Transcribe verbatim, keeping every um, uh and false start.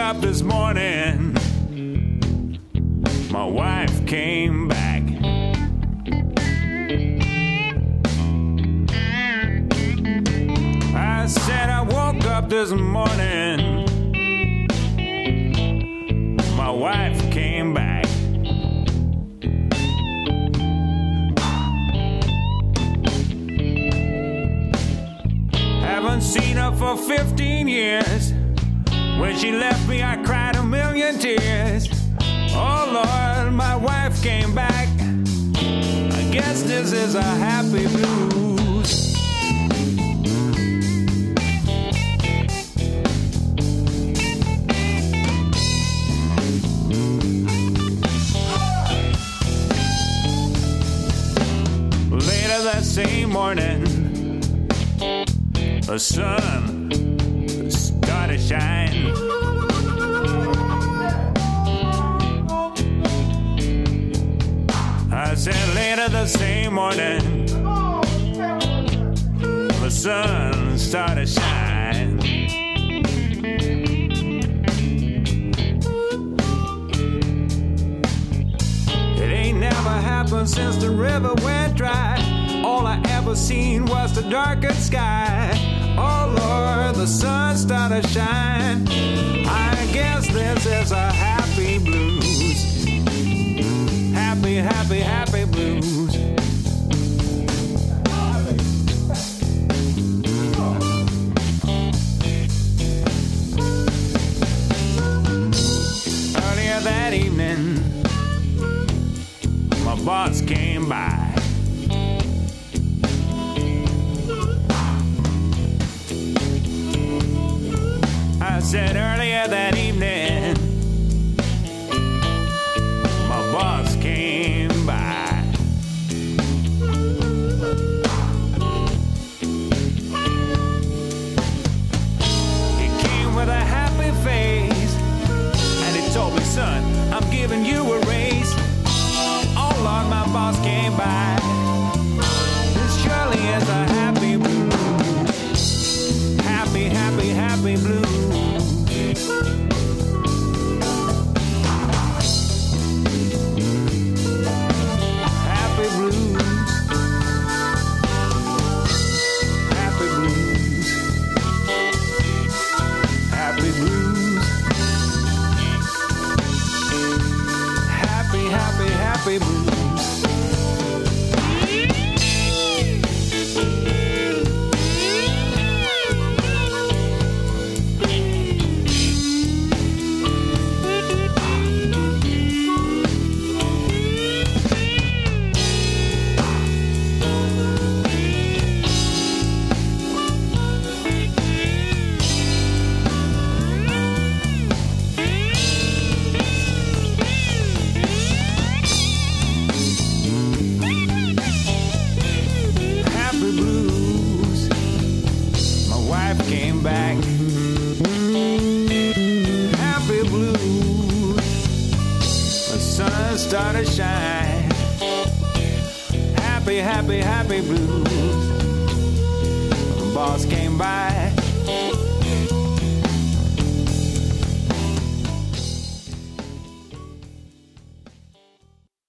up this morning, my wife came back. I said I woke up this morning, my wife came back. Haven't seen her for fifteen years. When she left me, I cried a million tears. Oh Lord, my wife came back. I guess this is a happy blues. Later that same morning, the sun started to shine. I said later the same morning, the sun started to shine. It ain't never happened since the river went dry. All I ever seen was the darkened sky. Oh Lord, the sun started to shine. I guess this is a happy blues. Happy, happy, happy blues. Earlier that evening, my boss came by. I said earlier that evening, my boss came by. He came with a happy face, and he told me, son, I'm giving you a raise. Oh Lord, my boss came by. This surely is a happy blues. Happy, happy, happy blues. Happy blues. Started to shine. Happy, happy, happy blues. The boss came by.